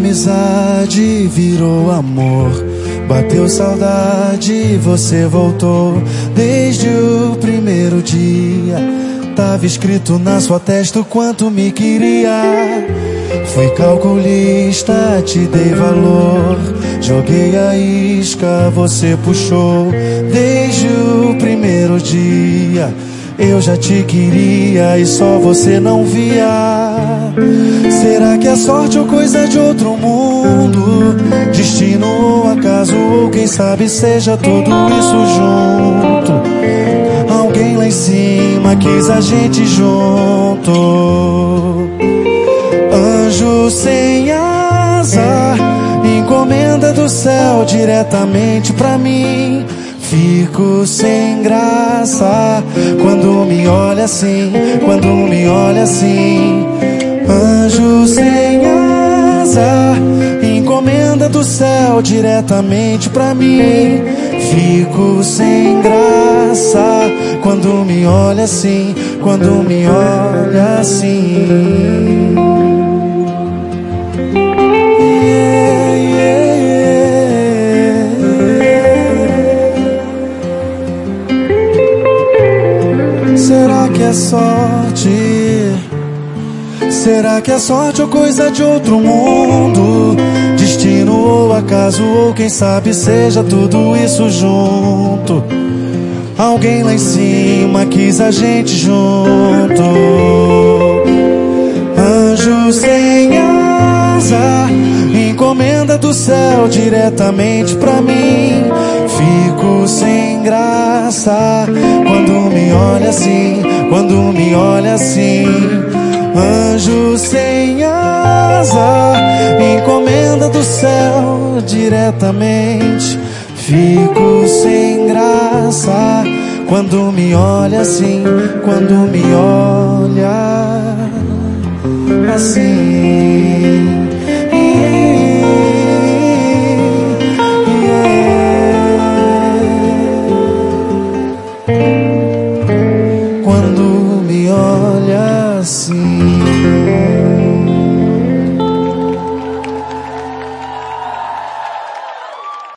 amizade virou amor. Bateu saudade, você voltou. Desde o primeiro dia tava escrito na sua testa o quanto me queria. Fui calculista, te dei valor. Joguei a isca, você puxou. Desde o primeiro dia eu já te queria e só você não via. Será que é sorte ou coisa de outro mundo? Destino ou acaso, ou quem sabe seja tudo isso junto. Alguém lá em cima quis a gente junto. Anjo sem asa, encomenda do céu diretamente pra mim. Fico sem graça quando me olha assim, quando me olha assim. Anjo sem asa, encomenda do céu diretamente pra mim. Fico sem graça quando me olha assim, quando me olha assim. Será que é sorte? Será que é sorte ou coisa de outro mundo? Destino ou acaso, ou quem sabe seja tudo isso junto. Alguém lá em cima quis a gente junto. Anjo sem asa, encomenda do céu diretamente pra mim. Fico sem graça quando me olha assim, quando me olha assim. Anjo sem asa, encomenda do céu diretamente. Fico sem graça quando me olha assim, quando me olha assim.